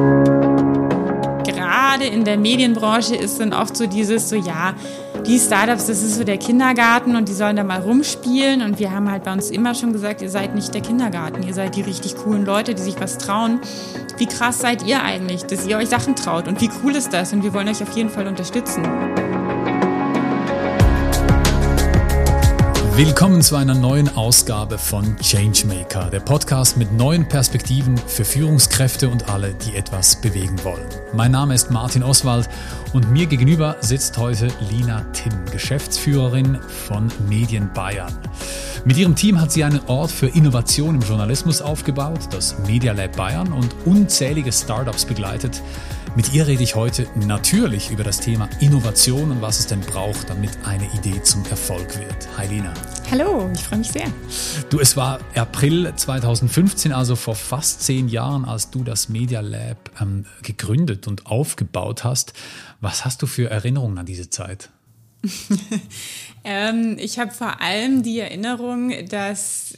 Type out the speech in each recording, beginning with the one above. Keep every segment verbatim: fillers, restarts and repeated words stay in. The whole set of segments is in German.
Gerade in der Medienbranche ist dann oft so dieses, so ja, die Startups, das ist so der Kindergarten und die sollen da mal rumspielen. Und wir haben halt bei uns immer schon gesagt, ihr seid nicht der Kindergarten, ihr seid die richtig coolen Leute, die sich was trauen. Wie krass seid ihr eigentlich, dass ihr euch Sachen traut und wie cool ist das? Und wir wollen euch auf jeden Fall unterstützen. Willkommen zu einer neuen Ausgabe von Changemaker, der Podcast mit neuen Perspektiven für Führungskräfte und alle, die etwas bewegen wollen. Mein Name ist Martin Oswald und mir gegenüber sitzt heute Lina Timm, Geschäftsführerin von Medien Bayern. Mit ihrem Team hat sie einen Ort für Innovation im Journalismus aufgebaut, das Media Lab Bayern, und unzählige Startups begleitet. Mit ihr rede ich heute natürlich über das Thema Innovation und was es denn braucht, damit eine Idee zum Erfolg wird. Hi Lina. Hallo, ich freue mich sehr. Du, es war April zweitausendfünfzehn, also vor fast zehn Jahren, als du das Media Lab ähm, gegründet und aufgebaut hast. Was hast du für Erinnerungen an diese Zeit? ähm, ich habe vor allem die Erinnerung, dass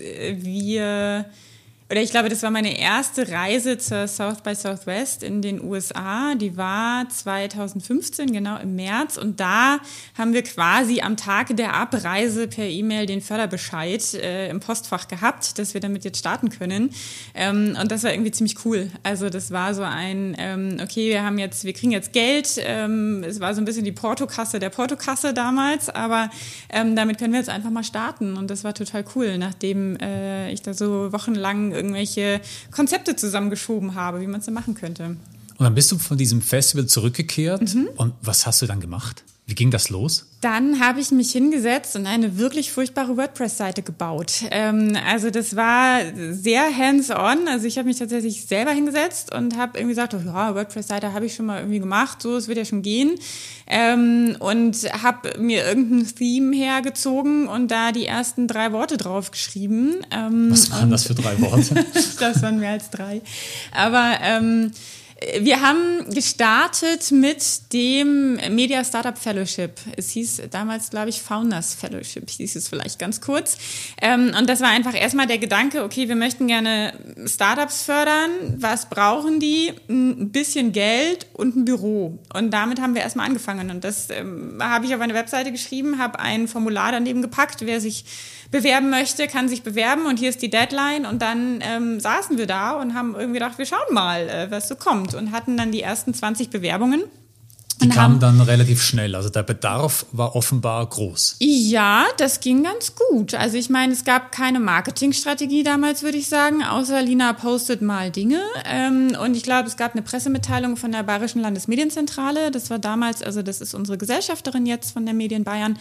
wir... Oder ich glaube, das war meine erste Reise zur South by Southwest in den U S A. Die war zweitausendfünfzehn, genau im März. Und da haben wir quasi am Tag der Abreise per E-Mail den Förderbescheid äh, im Postfach gehabt, dass wir damit jetzt starten können. Ähm, und das war irgendwie ziemlich cool. Also das war so ein, ähm, okay, wir haben jetzt, wir kriegen jetzt Geld. Ähm, es war so ein bisschen die Portokasse der Portokasse damals, aber ähm, damit können wir jetzt einfach mal starten. Und das war total cool, nachdem äh, ich da so wochenlang irgendwelche Konzepte zusammengeschoben habe, wie man es denn machen könnte. Und dann bist du von diesem Festival zurückgekehrt. Mhm. Und was hast du dann gemacht? Wie ging das los? Dann habe ich mich hingesetzt und eine wirklich furchtbare WordPress-Seite gebaut. Ähm, also das war sehr hands-on. Also ich habe mich tatsächlich selber hingesetzt und habe irgendwie gesagt, oh, ja, WordPress-Seite habe ich schon mal irgendwie gemacht, so, es wird ja schon gehen. Ähm, und habe mir irgendein Theme hergezogen und da die ersten drei Worte drauf geschrieben. Ähm, Was waren das für drei Worte? Das waren mehr als drei. Aber ähm, wir haben gestartet mit dem Media Startup Fellowship. Es hieß damals, glaube ich, Founders Fellowship, hieß es vielleicht ganz kurz. Und das war einfach erstmal der Gedanke, okay, wir möchten gerne Startups fördern. Was brauchen die? Ein bisschen Geld und ein Büro. Und damit haben wir erstmal angefangen. Und das ähm, habe ich auf eine Webseite geschrieben, habe ein Formular daneben gepackt. Wer sich bewerben möchte, kann sich bewerben und hier ist die Deadline. Und dann ähm, saßen wir da und haben irgendwie gedacht, wir schauen mal, äh, was so kommt. Und hatten dann die ersten zwanzig Bewerbungen. Die kamen dann relativ schnell, also der Bedarf war offenbar groß. Ja, das ging ganz gut. Also ich meine, es gab keine Marketingstrategie damals, würde ich sagen, außer Lina postet mal Dinge. Und ich glaube, es gab eine Pressemitteilung von der Bayerischen Landesmedienzentrale. Das war damals, also das ist unsere Gesellschafterin jetzt von der Medien Bayern.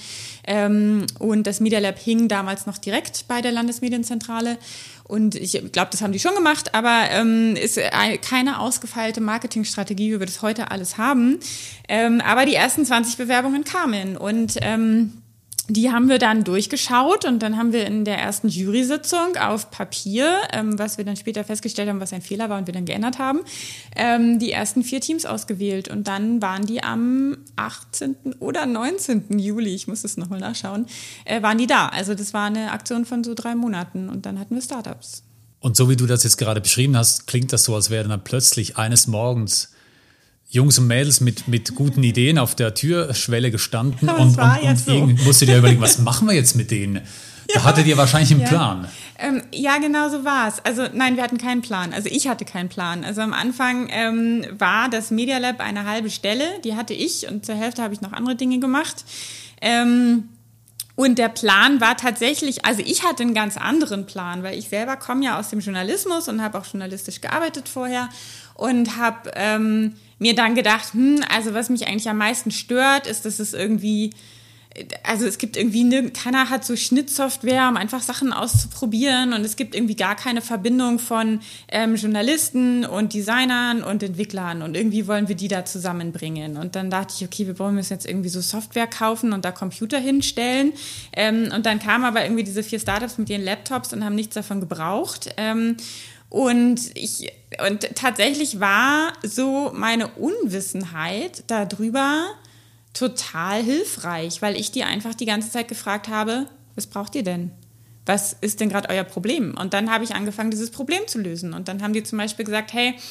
Und das Media Lab hing damals noch direkt bei der Landesmedienzentrale. Und ich glaube, das haben die schon gemacht, aber ähm, ist keine ausgefeilte Marketingstrategie, wie wir das heute alles haben. Ähm, aber die ersten zwanzig Bewerbungen kamen und ähm, die haben wir dann durchgeschaut und dann haben wir in der ersten Jury-Sitzung auf Papier, ähm, was wir dann später festgestellt haben, was ein Fehler war und wir dann geändert haben, ähm, die ersten vier Teams ausgewählt und dann waren die am achtzehnten oder neunzehnten Juli, ich muss es nochmal nachschauen, äh, waren die da. Also das war eine Aktion von so drei Monaten und dann hatten wir Startups. Und so wie du das jetzt gerade beschrieben hast, klingt das so, als wären dann plötzlich eines Morgens Jungs und Mädels mit, mit guten Ideen auf der Türschwelle gestanden und, und, und so. Irgendwie musst du dir überlegen, was machen wir jetzt mit denen? Da ja. hattet ihr wahrscheinlich einen ja. Plan. Ähm, ja, genau so war es. Also nein, wir hatten keinen Plan. Also ich hatte keinen Plan. Also am Anfang ähm, war das Media Lab eine halbe Stelle, die hatte ich und zur Hälfte habe ich noch andere Dinge gemacht. Ähm, Und der Plan war tatsächlich, also ich hatte einen ganz anderen Plan, weil ich selber komme ja aus dem Journalismus und habe auch journalistisch gearbeitet vorher und habe ähm, mir dann gedacht, hm, also was mich eigentlich am meisten stört, ist, dass es irgendwie, also es gibt irgendwie, keiner hat so Schnittsoftware, um einfach Sachen auszuprobieren und es gibt irgendwie gar keine Verbindung von ähm, Journalisten und Designern und Entwicklern und irgendwie wollen wir die da zusammenbringen. Und dann dachte ich, okay, wir wollen uns jetzt irgendwie so Software kaufen und da Computer hinstellen. Ähm, und dann kamen aber irgendwie diese vier Startups mit ihren Laptops und haben nichts davon gebraucht. Ähm, Und ich, und tatsächlich war so meine Unwissenheit darüber total hilfreich, weil ich die einfach die ganze Zeit gefragt habe, was braucht ihr denn? Was ist denn gerade euer Problem? Und dann habe ich angefangen, dieses Problem zu lösen. Und dann haben die zum Beispiel gesagt, hey,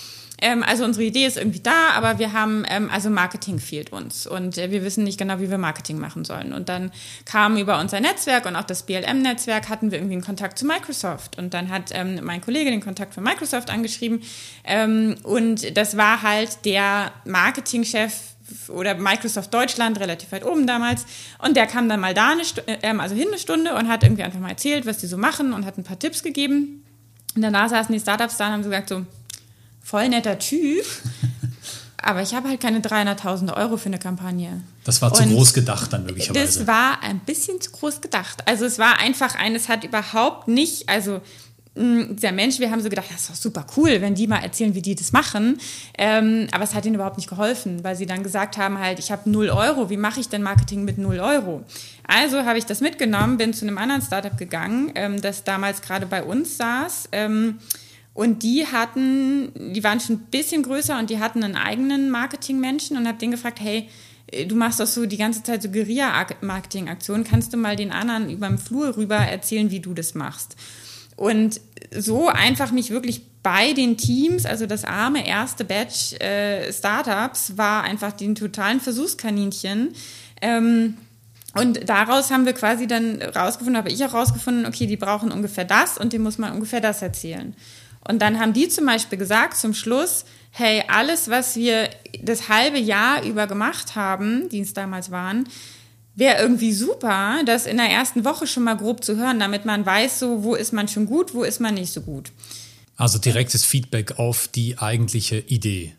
ähm, also unsere Idee ist irgendwie da, aber wir haben, ähm, also Marketing fehlt uns und äh, wir wissen nicht genau, wie wir Marketing machen sollen. Und dann kam über unser Netzwerk und auch das B L M-Netzwerk hatten wir irgendwie einen Kontakt zu Microsoft. Und dann hat ähm, mein Kollege den Kontakt von Microsoft angeschrieben ähm, und das war halt der Marketingchef oder Microsoft Deutschland, relativ weit oben damals. Und der kam dann mal da, eine Stu- äh, also hin eine Stunde und hat irgendwie einfach mal erzählt, was die so machen und hat ein paar Tipps gegeben. Und danach saßen die Startups da und haben so gesagt, so, voll netter Typ, aber ich habe halt keine dreihunderttausend Euro für eine Kampagne. Das war zu und groß gedacht dann möglicherweise. Das war ein bisschen zu groß gedacht. Also es war einfach ein, es hat überhaupt nicht, also der Mensch, wir haben so gedacht, das ist doch super cool, wenn die mal erzählen, wie die das machen. Ähm, aber es hat ihnen überhaupt nicht geholfen, weil sie dann gesagt haben halt, ich habe null Euro, wie mache ich denn Marketing mit null Euro? Also habe ich das mitgenommen, bin zu einem anderen Startup gegangen, ähm, das damals gerade bei uns saß. Ähm, und die hatten, die waren schon ein bisschen größer und die hatten einen eigenen Marketingmenschen und habe den gefragt, hey, du machst doch so die ganze Zeit so Guerilla-Marketing-Aktionen, kannst du mal den anderen über den Flur rüber erzählen, wie du das machst? Und so einfach mich wirklich bei den Teams, also das arme erste Batch äh, Startups, war einfach den totalen Versuchskaninchen. Ähm, und daraus haben wir quasi dann rausgefunden, habe ich auch rausgefunden, okay, die brauchen ungefähr das und dem muss man ungefähr das erzählen. Und dann haben die zum Beispiel gesagt zum Schluss, hey, alles, was wir das halbe Jahr über gemacht haben, die es damals waren, wäre irgendwie super, das in der ersten Woche schon mal grob zu hören, damit man weiß, so, wo ist man schon gut, wo ist man nicht so gut. Also direktes Feedback auf die eigentliche Idee.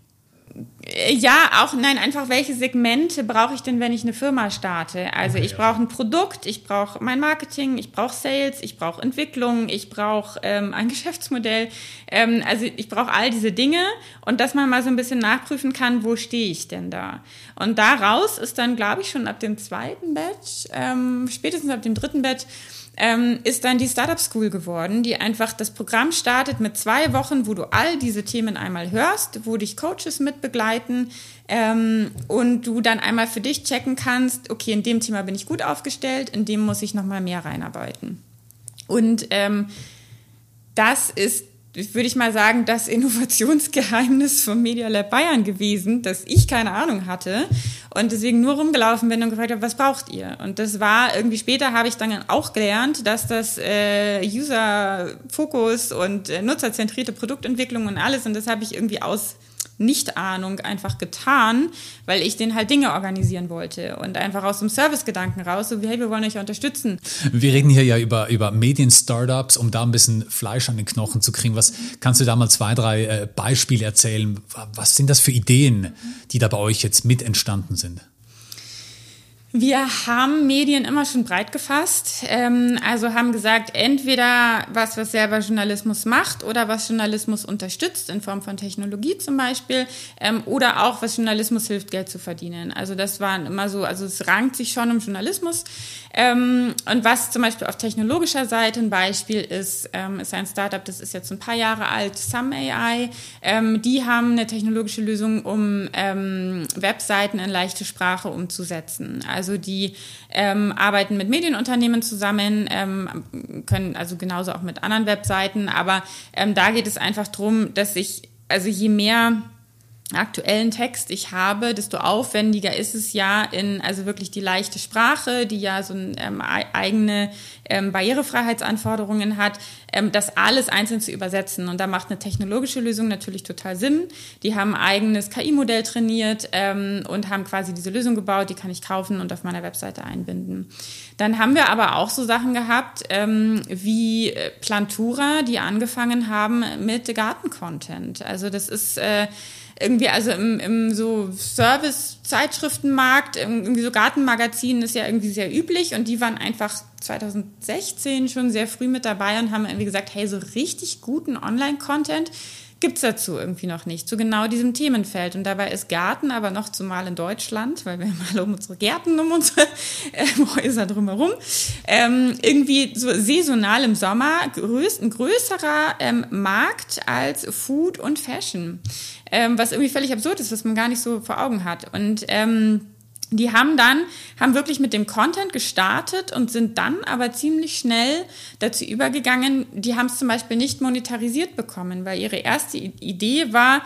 Ja, auch, nein, einfach welche Segmente brauche ich denn, wenn ich eine Firma starte? Also okay, ich brauche ein Produkt, ich brauche mein Marketing, ich brauche Sales, ich brauche Entwicklung, ich brauche ähm, ein Geschäftsmodell. Ähm, also ich brauche all diese Dinge und dass man mal so ein bisschen nachprüfen kann, wo stehe ich denn da? Und daraus ist dann, glaube ich, schon ab dem zweiten Batch, ähm, spätestens ab dem dritten Batch, Ähm, ist dann die Startup School geworden, die einfach das Programm startet mit zwei Wochen, wo du all diese Themen einmal hörst, wo dich Coaches mit begleiten ähm, und du dann einmal für dich checken kannst, okay, in dem Thema bin ich gut aufgestellt, in dem muss ich nochmal mehr reinarbeiten. Und ähm, das ist, würde ich mal sagen, das Innovationsgeheimnis vom Media Lab Bayern gewesen, dass ich keine Ahnung hatte und deswegen nur rumgelaufen bin und gefragt habe, was braucht ihr? Und das war irgendwie später, habe ich dann auch gelernt, dass das äh, User-Fokus und äh, nutzerzentrierte Produktentwicklung und alles, und das habe ich irgendwie aus Nicht-Ahnung einfach getan, weil ich denen halt Dinge organisieren wollte und einfach aus dem Service-Gedanken raus, so wie, hey, wir wollen euch unterstützen. Wir reden hier ja über, über Medien-Startups, um da ein bisschen Fleisch an den Knochen zu kriegen. Was kannst du da mal zwei, drei äh, Beispiele erzählen? Was sind das für Ideen, die da bei euch jetzt mit entstanden sind? Wir haben Medien immer schon breit gefasst, ähm, also haben gesagt, entweder was, was selber Journalismus macht oder was Journalismus unterstützt, in Form von Technologie zum Beispiel, ähm, oder auch was Journalismus hilft, Geld zu verdienen. Also das waren immer so, also es rankt sich schon um Journalismus. Ähm, und was zum Beispiel auf technologischer Seite ein Beispiel ist, ähm, ist ein Startup, das ist jetzt ein paar Jahre alt, Some A I. Ähm, die haben eine technologische Lösung, um ähm, Webseiten in leichte Sprache umzusetzen. Also die ähm, arbeiten mit Medienunternehmen zusammen, ähm, können also genauso auch mit anderen Webseiten, aber ähm, da geht es einfach darum, dass ich, also je mehr aktuellen Text ich habe, desto aufwendiger ist es ja in, also wirklich die leichte Sprache, die ja so ein, ähm, eigene ähm, Barrierefreiheitsanforderungen hat, ähm, das alles einzeln zu übersetzen. Und da macht eine technologische Lösung natürlich total Sinn. Die haben ein eigenes K I-Modell trainiert ähm, und haben quasi diese Lösung gebaut, die kann ich kaufen und auf meiner Webseite einbinden. Dann haben wir aber auch so Sachen gehabt ähm, wie Plantura, die angefangen haben mit Garten-Content. Also das ist äh, irgendwie, also im, im so Service-Zeitschriftenmarkt, irgendwie so Gartenmagazinen ist ja irgendwie sehr üblich und die waren einfach zwanzig sechzehn schon sehr früh mit dabei und haben irgendwie gesagt, hey, so richtig guten Online-Content gibt's dazu irgendwie noch nicht, zu genau diesem Themenfeld. Und dabei ist Garten aber noch zumal in Deutschland, weil wir haben alle um unsere Gärten, um unsere äh, Häuser drumherum, ähm, irgendwie so saisonal im Sommer größ, ein größerer ähm, Markt als Food und Fashion, ähm, was irgendwie völlig absurd ist, was man gar nicht so vor Augen hat. Und ähm, die haben dann, haben wirklich mit dem Content gestartet und sind dann aber ziemlich schnell dazu übergegangen, die haben es zum Beispiel nicht monetarisiert bekommen, weil ihre erste Idee war,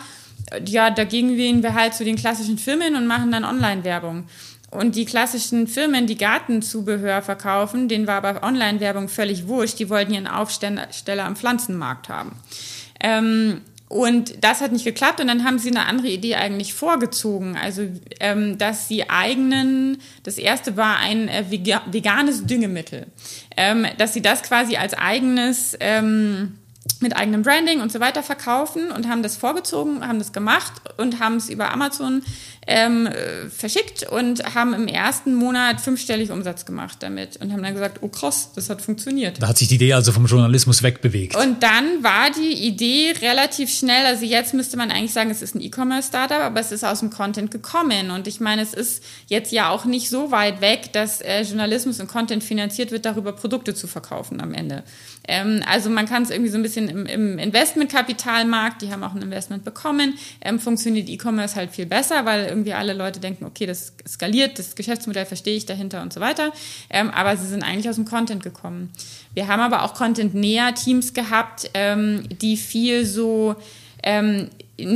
ja, dagegen gehen wir halt zu den klassischen Firmen und machen dann Online-Werbung. Und die klassischen Firmen, die Gartenzubehör verkaufen, denen war aber Online-Werbung völlig wurscht. Die wollten ihren Aufsteller am Pflanzenmarkt haben. Ähm, und das hat nicht geklappt. Und dann haben sie eine andere Idee eigentlich vorgezogen. Also, ähm, dass sie eigenen, das erste war ein äh, veganes Düngemittel. Ähm, dass sie das quasi als eigenes, ähm, mit eigenem Branding und so weiter verkaufen und haben das vorgezogen, haben das gemacht und haben es über Amazon ähm, verschickt und haben im ersten Monat fünfstellig Umsatz gemacht damit und haben dann gesagt, oh krass, das hat funktioniert. Da hat sich die Idee also vom Journalismus wegbewegt. Und dann war die Idee relativ schnell, also jetzt müsste man eigentlich sagen, es ist ein E-Commerce-Startup, aber es ist aus dem Content gekommen und ich meine, es ist jetzt ja auch nicht so weit weg, dass äh, Journalismus und Content finanziert wird, darüber Produkte zu verkaufen am Ende. Ähm, also man kann es irgendwie so ein bisschen im, im Investmentkapitalmarkt, die haben auch ein Investment bekommen, ähm, funktioniert E-Commerce halt viel besser, weil irgendwie alle Leute denken, okay, das skaliert, das Geschäftsmodell verstehe ich dahinter und so weiter, ähm, aber sie sind eigentlich aus dem Content gekommen. Wir haben aber auch Content-Näher-Teams gehabt, ähm, die viel so ähm,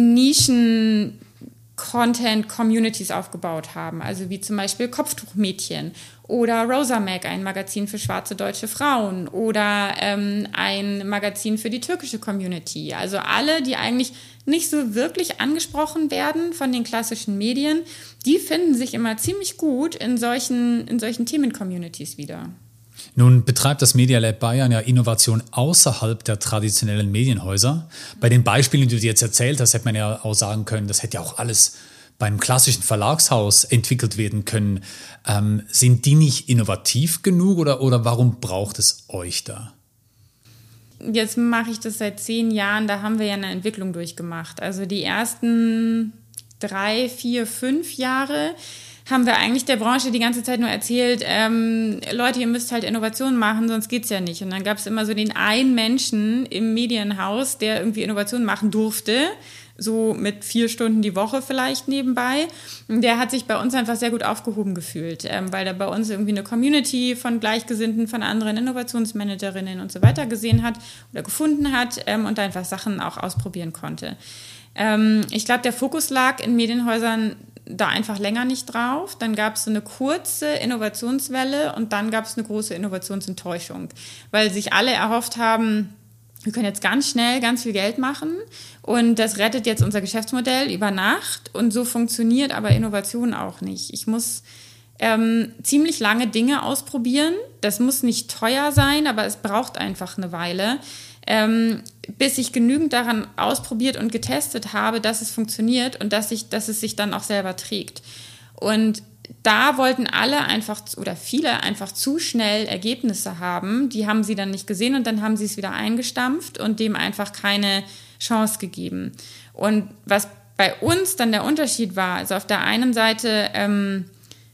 Nischen Content-Communities aufgebaut haben, also wie zum Beispiel Kopftuchmädchen oder Rosa Mag, ein Magazin für schwarze deutsche Frauen oder ähm, ein Magazin für die türkische Community. Also alle, die eigentlich nicht so wirklich angesprochen werden von den klassischen Medien, die finden sich immer ziemlich gut in solchen, in solchen Themen-Communities wieder. Nun betreibt das Media Lab Bayern ja Innovation außerhalb der traditionellen Medienhäuser. Bei den Beispielen, die du dir jetzt erzählt hast, hätte man ja auch sagen können, das hätte ja auch alles bei einem klassischen Verlagshaus entwickelt werden können. Ähm, sind die nicht innovativ genug oder, oder warum braucht es euch da? Jetzt mache ich das seit zehn Jahren, da haben wir ja eine Entwicklung durchgemacht. Also die ersten drei, vier, fünf Jahre haben wir eigentlich der Branche die ganze Zeit nur erzählt, ähm, Leute, ihr müsst halt Innovationen machen, sonst geht's ja nicht. Und dann gab es immer so den einen Menschen im Medienhaus, der irgendwie Innovationen machen durfte, so mit vier Stunden die Woche vielleicht nebenbei. Und der hat sich bei uns einfach sehr gut aufgehoben gefühlt, ähm, weil er bei uns irgendwie eine Community von Gleichgesinnten, von anderen Innovationsmanagerinnen und so weiter gesehen hat oder gefunden hat ähm, und einfach Sachen auch ausprobieren konnte. Ähm, ich glaube, der Fokus lag in Medienhäusern da einfach länger nicht drauf. Dann gab es so eine kurze Innovationswelle und dann gab es eine große Innovationsenttäuschung, weil sich alle erhofft haben, wir können jetzt ganz schnell ganz viel Geld machen und das rettet jetzt unser Geschäftsmodell über Nacht und so funktioniert aber Innovation auch nicht. Ich muss ähm, ziemlich lange Dinge ausprobieren. Das muss nicht teuer sein, aber es braucht einfach eine Weile, ähm, bis ich genügend daran ausprobiert und getestet habe, dass es funktioniert und dass, ich, dass es sich dann auch selber trägt. Und da wollten alle einfach oder viele einfach zu schnell Ergebnisse haben. Die haben sie dann nicht gesehen und dann haben sie es wieder eingestampft und dem einfach keine Chance gegeben. Und was bei uns dann der Unterschied war, also auf der einen Seite ähm,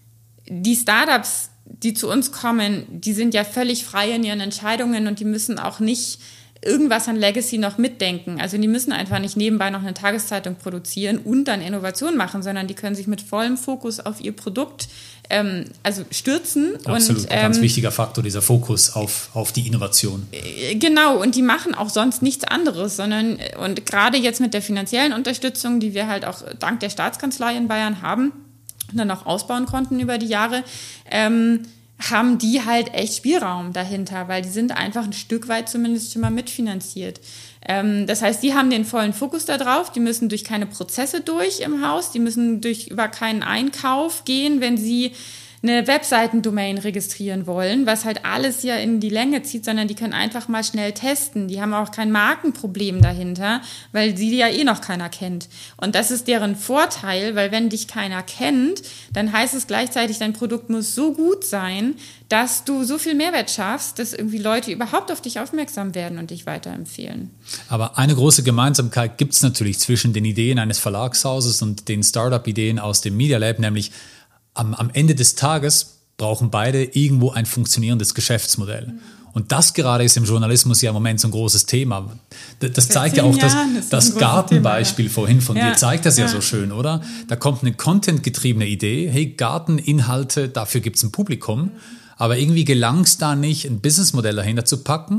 die Startups, die zu uns kommen, die sind ja völlig frei in ihren Entscheidungen und die müssen auch nicht irgendwas an Legacy noch mitdenken. Also die müssen einfach nicht nebenbei noch eine Tageszeitung produzieren und dann Innovation machen, sondern die können sich mit vollem Fokus auf ihr Produkt ähm, also stürzen. Absolut, und, ein ganz ähm, wichtiger Faktor, dieser Fokus auf, auf die Innovation. Genau, und die machen auch sonst nichts anderes, sondern und gerade jetzt mit der finanziellen Unterstützung, die wir halt auch dank der Staatskanzlei in Bayern haben und dann auch ausbauen konnten über die Jahre, ähm, haben die halt echt Spielraum dahinter, weil die sind einfach ein Stück weit zumindest schon mal mitfinanziert. Ähm, das heißt, die haben den vollen Fokus da drauf, die müssen durch keine Prozesse durch im Haus, die müssen durch über keinen Einkauf gehen, wenn sie eine Webseitendomain registrieren wollen, was halt alles ja in die Länge zieht, sondern die können einfach mal schnell testen. Die haben auch kein Markenproblem dahinter, weil sie ja eh noch keiner kennt. Und das ist deren Vorteil, weil wenn dich keiner kennt, dann heißt es gleichzeitig, dein Produkt muss so gut sein, dass du so viel Mehrwert schaffst, dass irgendwie Leute überhaupt auf dich aufmerksam werden und dich weiterempfehlen. Aber eine große Gemeinsamkeit gibt es natürlich zwischen den Ideen eines Verlagshauses und den Startup-Ideen aus dem Media Lab, nämlich Am, am Ende des Tages brauchen beide irgendwo ein funktionierendes Geschäftsmodell. Und das gerade ist im Journalismus ja im Moment so ein großes Thema. Das, das zeigt ja auch das, das Gartenbeispiel Thema, ja. vorhin von ja. dir, zeigt das ja. ja so schön, oder? Da kommt eine contentgetriebene Idee, hey, Garteninhalte, dafür gibt es ein Publikum, aber irgendwie gelang es da nicht, ein Businessmodell dahinter zu packen.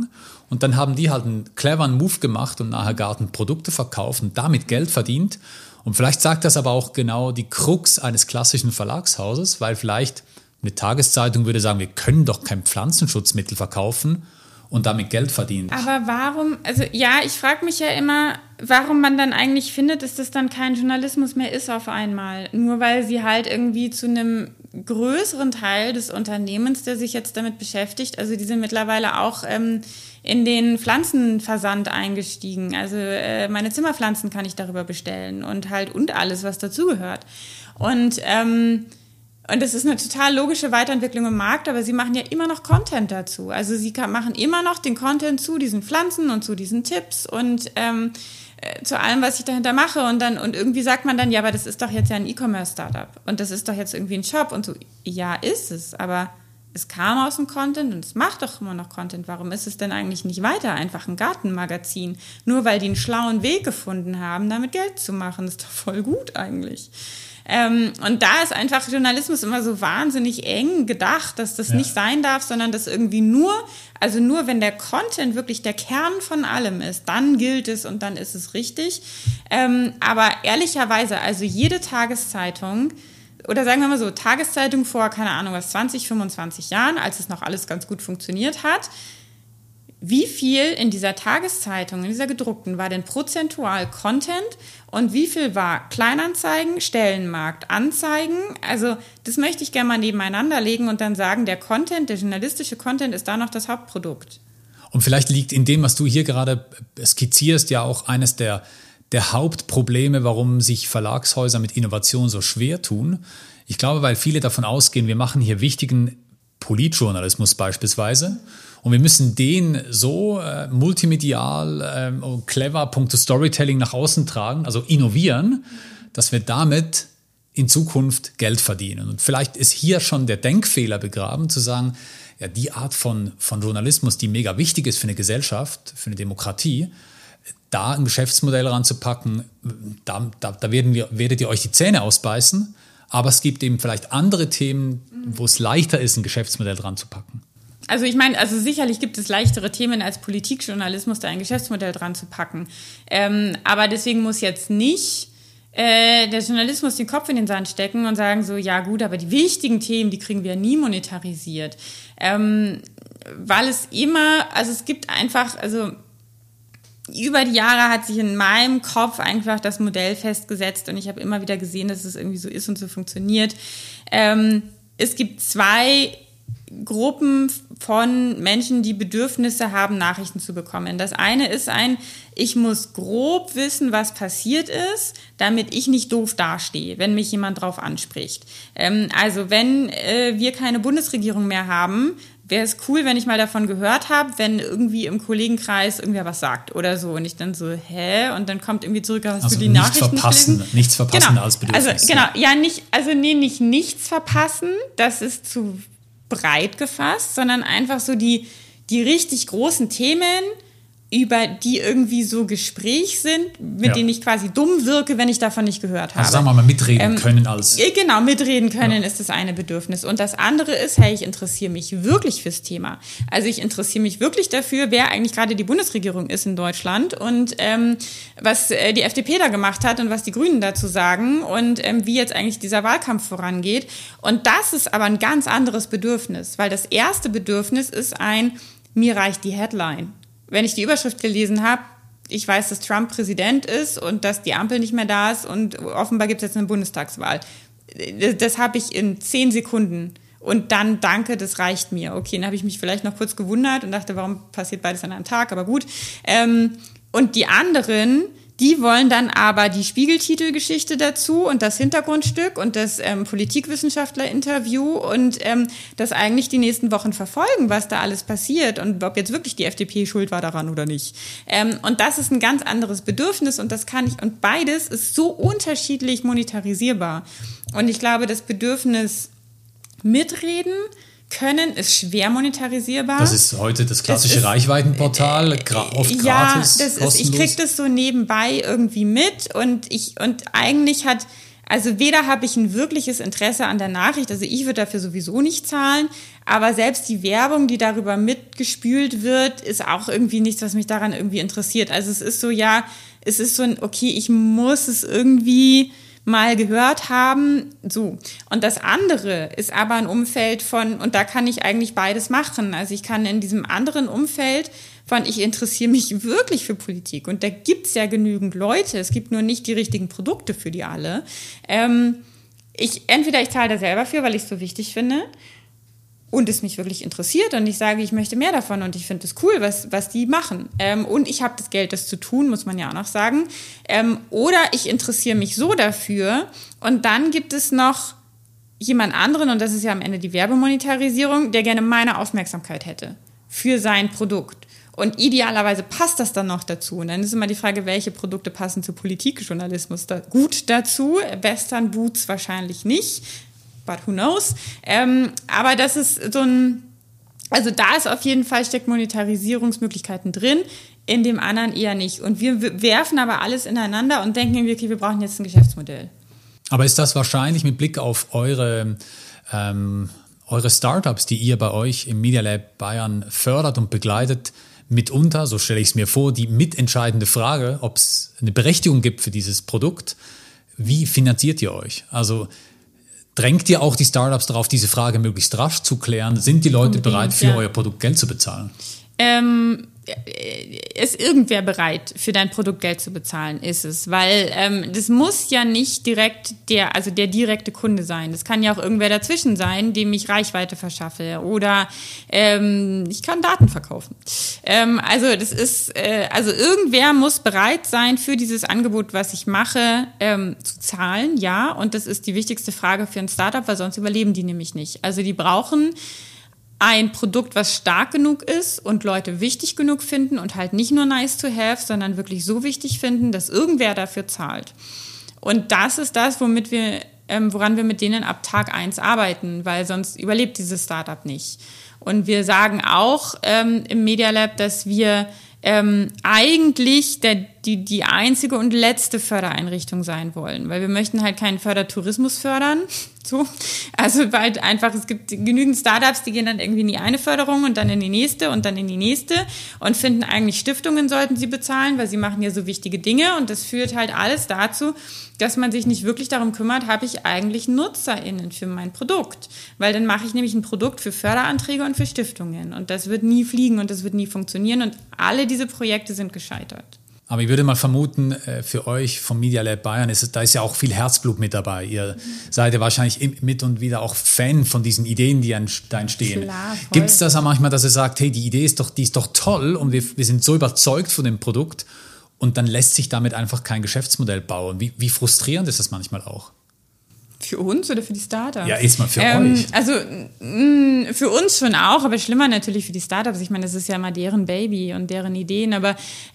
Und dann haben die halt einen cleveren Move gemacht und nachher Gartenprodukte verkauft und damit Geld verdient. Und vielleicht sagt das aber auch genau die Krux eines klassischen Verlagshauses, weil vielleicht eine Tageszeitung würde sagen, wir können doch kein Pflanzenschutzmittel verkaufen und damit Geld verdienen. Aber warum, also ja, ich frage mich ja immer, warum man dann eigentlich findet, dass das dann kein Journalismus mehr ist auf einmal. Nur weil sie halt irgendwie zu einem größeren Teil des Unternehmens, der sich jetzt damit beschäftigt, also die sind mittlerweile auch ähm, in den Pflanzenversand eingestiegen. Also äh, meine Zimmerpflanzen kann ich darüber bestellen und halt und alles, was dazugehört. Und ähm, Und das ist eine total logische Weiterentwicklung im Markt, aber sie machen ja immer noch Content dazu. Also sie kann, machen immer noch den Content zu diesen Pflanzen und zu diesen Tipps und ähm, äh, zu allem, was ich dahinter mache. Und dann und irgendwie sagt man dann, ja, aber das ist doch jetzt ja ein E-Commerce-Startup und das ist doch jetzt irgendwie ein Shop und so. Ja, ist es, aber es kam aus dem Content und es macht doch immer noch Content. Warum ist es denn eigentlich nicht weiter einfach ein Gartenmagazin? Nur weil die einen schlauen Weg gefunden haben, damit Geld zu machen. Das ist doch voll gut eigentlich. Ähm, und da ist einfach Journalismus immer so wahnsinnig eng gedacht, dass das ja. nicht sein darf, sondern dass irgendwie nur, also nur wenn der Content wirklich der Kern von allem ist, dann gilt es und dann ist es richtig. Ähm, aber ehrlicherweise, also jede Tageszeitung, oder sagen wir mal so, Tageszeitung vor, keine Ahnung was, zwanzig, fünfundzwanzig Jahren, als es noch alles ganz gut funktioniert hat, wie viel in dieser Tageszeitung, in dieser gedruckten, war denn prozentual Content und wie viel war Kleinanzeigen, Stellenmarkt, Anzeigen? Also das möchte ich gerne mal nebeneinander legen und dann sagen, der Content, der journalistische Content ist da noch das Hauptprodukt. Und vielleicht liegt in dem, was du hier gerade skizzierst, ja auch eines der, der Hauptprobleme, warum sich Verlagshäuser mit Innovation so schwer tun. Ich glaube, weil viele davon ausgehen, wir machen hier wichtigen Politjournalismus beispielsweise. Und wir müssen den so äh, multimedial äh, und clever punkto Storytelling nach außen tragen, also innovieren, dass wir damit in Zukunft Geld verdienen. Und vielleicht ist hier schon der Denkfehler begraben, zu sagen, ja, die Art von, von Journalismus, die mega wichtig ist für eine Gesellschaft, für eine Demokratie, da ein Geschäftsmodell ranzupacken, da, da, da werden wir, werdet ihr euch die Zähne ausbeißen. Aber es gibt eben vielleicht andere Themen, wo es leichter ist, ein Geschäftsmodell dran zu packen. Also ich meine, also sicherlich gibt es leichtere Themen als Politikjournalismus, da ein Geschäftsmodell dran zu packen. Ähm, aber deswegen muss jetzt nicht äh, der Journalismus den Kopf in den Sand stecken und sagen so, ja gut, aber die wichtigen Themen, die kriegen wir nie monetarisiert. Ähm, weil es immer, also es gibt einfach, also über die Jahre hat sich in meinem Kopf einfach das Modell festgesetzt und ich habe immer wieder gesehen, dass es irgendwie so ist und so funktioniert. Ähm, es gibt zwei Gruppen von Menschen, die Bedürfnisse haben, Nachrichten zu bekommen. Das eine ist ein, ich muss grob wissen, was passiert ist, damit ich nicht doof dastehe, wenn mich jemand drauf anspricht. Ähm, also wenn äh, wir keine Bundesregierung mehr haben, wäre es cool, wenn ich mal davon gehört habe, wenn irgendwie im Kollegenkreis irgendwer was sagt oder so. Und ich dann so, hä? Und dann kommt irgendwie zurück, hast also du die nichts Nachrichten verpassen, gelesen? Nichts verpassen genau. als Bedürfnis. Also genau, ja, nicht, also nee, nicht nichts verpassen, das ist zu breit gefasst, sondern einfach so die, die richtig großen Themen, über die irgendwie so Gespräch sind, mit ja. denen ich quasi dumm wirke, wenn ich davon nicht gehört habe. Also sagen wir mal, mitreden ähm, können als... Genau, mitreden können ja. ist das eine Bedürfnis. Und das andere ist, hey, ich interessiere mich wirklich fürs Thema. Also ich interessiere mich wirklich dafür, wer eigentlich gerade die Bundesregierung ist in Deutschland und ähm, was äh, die F D P da gemacht hat und was die Grünen dazu sagen und ähm, wie jetzt eigentlich dieser Wahlkampf vorangeht. Und das ist aber ein ganz anderes Bedürfnis, weil das erste Bedürfnis ist ein, mir reicht die Headline. Wenn ich die Überschrift gelesen habe, ich weiß, dass Trump Präsident ist und dass die Ampel nicht mehr da ist und offenbar gibt es jetzt eine Bundestagswahl. Das habe ich in zehn Sekunden. Und dann, danke, das reicht mir. Okay, dann habe ich mich vielleicht noch kurz gewundert und dachte, warum passiert beides an einem Tag? Aber gut. Und die anderen, die wollen dann aber die Spiegeltitelgeschichte dazu und das Hintergrundstück und das ähm, Politikwissenschaftler-Interview und ähm, das eigentlich die nächsten Wochen verfolgen, was da alles passiert und ob jetzt wirklich die F D P schuld war daran oder nicht. Ähm, und das ist ein ganz anderes Bedürfnis und das kann ich, und beides ist so unterschiedlich monetarisierbar. Und ich glaube, das Bedürfnis mitreden können ist schwer monetarisierbar. Das ist heute das klassische das ist, Reichweitenportal, gra- oft ja, gratis, das kostenlos. Ist, ich kriege das so nebenbei irgendwie mit und ich und eigentlich hat Also weder habe ich ein wirkliches Interesse an der Nachricht, also ich würde dafür sowieso nicht zahlen, aber selbst die Werbung, die darüber mitgespült wird, ist auch irgendwie nichts, was mich daran irgendwie interessiert. Also es ist so, ja, es ist so ein, okay, ich muss es irgendwie mal gehört haben, so. Und das andere ist aber ein Umfeld von, und da kann ich eigentlich beides machen. Also ich kann in diesem anderen Umfeld von, ich interessiere mich wirklich für Politik und da gibt's ja genügend Leute, es gibt nur nicht die richtigen Produkte für die alle. Ähm, ich, entweder ich zahle da selber für, weil ich es so wichtig finde und es mich wirklich interessiert und ich sage, ich möchte mehr davon und ich finde es cool, was, was die machen. Ähm, und ich habe das Geld, das zu tun, muss man ja auch noch sagen. Ähm, oder ich interessiere mich so dafür und dann gibt es noch jemand anderen, und das ist ja am Ende die Werbemonetarisierung, der gerne meine Aufmerksamkeit hätte für sein Produkt. Und idealerweise passt das dann noch dazu. Und dann ist immer die Frage, welche Produkte passen zu Politikjournalismus da gut dazu. Western Boots wahrscheinlich nicht, but who knows. Ähm, aber das ist so ein, also da ist auf jeden Fall, steckt Monetarisierungsmöglichkeiten drin, in dem anderen eher nicht. Und wir werfen aber alles ineinander und denken irgendwie, okay, wir brauchen jetzt ein Geschäftsmodell. Aber ist das wahrscheinlich mit Blick auf eure ähm, eure Startups, die ihr bei euch im Media Lab Bayern fördert und begleitet, mitunter, so stelle ich es mir vor, die mitentscheidende Frage, ob es eine Berechtigung gibt für dieses Produkt. Wie finanziert ihr euch? Also drängt ihr auch die Startups darauf, diese Frage möglichst rasch zu klären? Sind die Leute Unbedingt, bereit, für ja. euer Produkt Geld zu bezahlen? Ähm, ist irgendwer bereit, für dein Produkt Geld zu bezahlen, ist es. Weil ähm, das muss ja nicht direkt der, also der direkte Kunde sein. Das kann ja auch irgendwer dazwischen sein, dem ich Reichweite verschaffe. Oder ähm, ich kann Daten verkaufen. Ähm, also das ist, äh, also irgendwer muss bereit sein, für dieses Angebot, was ich mache, ähm, zu zahlen, ja. Und das ist die wichtigste Frage für ein Startup, weil sonst überleben die nämlich nicht. Also die brauchen ein Produkt, was stark genug ist und Leute wichtig genug finden und halt nicht nur nice to have, sondern wirklich so wichtig finden, dass irgendwer dafür zahlt. Und das ist das, womit wir, ähm, woran wir mit denen ab Tag eins arbeiten, weil sonst überlebt dieses Startup nicht. Und wir sagen auch ähm, im Media Lab, dass wir ähm, eigentlich der, die, die einzige und letzte Fördereinrichtung sein wollen, weil wir möchten halt keinen Fördertourismus fördern. So. Also weil einfach, es gibt genügend Startups, die gehen dann irgendwie in die eine Förderung und dann in die nächste und dann in die nächste und finden eigentlich, Stiftungen sollten sie bezahlen, weil sie machen ja so wichtige Dinge und das führt halt alles dazu, dass man sich nicht wirklich darum kümmert, habe ich eigentlich NutzerInnen für mein Produkt, weil dann mache ich nämlich ein Produkt für Förderanträge und für Stiftungen und das wird nie fliegen und das wird nie funktionieren und alle diese Projekte sind gescheitert. Aber ich würde mal vermuten, für euch vom Media Lab Bayern, ist, da ist ja auch viel Herzblut mit dabei. Ihr mhm. seid ja wahrscheinlich mit und wieder auch Fan von diesen Ideen, die da entstehen. Gibt es das auch manchmal, dass ihr sagt, hey, die Idee ist doch, die ist doch toll und wir, wir sind so überzeugt von dem Produkt und dann lässt sich damit einfach kein Geschäftsmodell bauen? Wie, wie frustrierend ist das manchmal auch? Für uns oder für die Startups? Ja, erstmal für ähm, euch. Also mh, für uns schon auch, aber schlimmer natürlich für die Startups. Ich meine, das ist ja mal deren Baby und deren Ideen, aber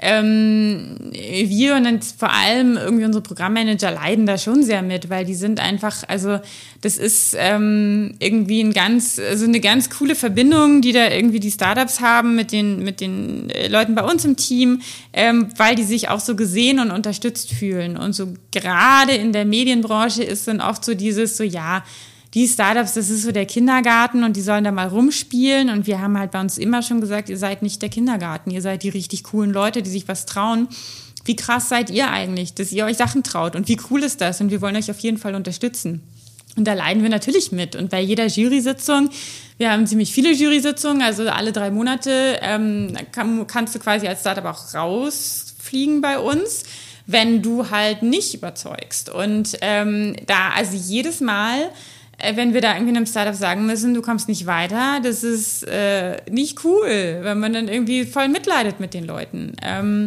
ähm, wir und dann vor allem irgendwie unsere Programmmanager leiden da schon sehr mit, weil die sind einfach, also das ist ähm, irgendwie ein ganz, also eine ganz coole Verbindung, die da irgendwie die Startups haben mit den, mit den Leuten bei uns im Team, ähm, weil die sich auch so gesehen und unterstützt fühlen. Und so gerade in der Medienbranche ist dann oft so dieses so, ja, die Startups, das ist so der Kindergarten und die sollen da mal rumspielen und wir haben halt bei uns immer schon gesagt, ihr seid nicht der Kindergarten, ihr seid die richtig coolen Leute, die sich was trauen. Wie krass seid ihr eigentlich, dass ihr euch Sachen traut und wie cool ist das und wir wollen euch auf jeden Fall unterstützen. Und da leiden wir natürlich mit und bei jeder Jury-Sitzung, wir haben ziemlich viele Jury-Sitzungen, also alle drei Monate ähm, kann, kannst du quasi als Startup auch rausfliegen bei uns, wenn du halt nicht überzeugst. Und ähm, da, also jedes Mal, äh, wenn wir da irgendwie einem Startup sagen müssen, du kommst nicht weiter, das ist äh, nicht cool, weil man dann irgendwie voll mitleidet mit den Leuten. Ähm,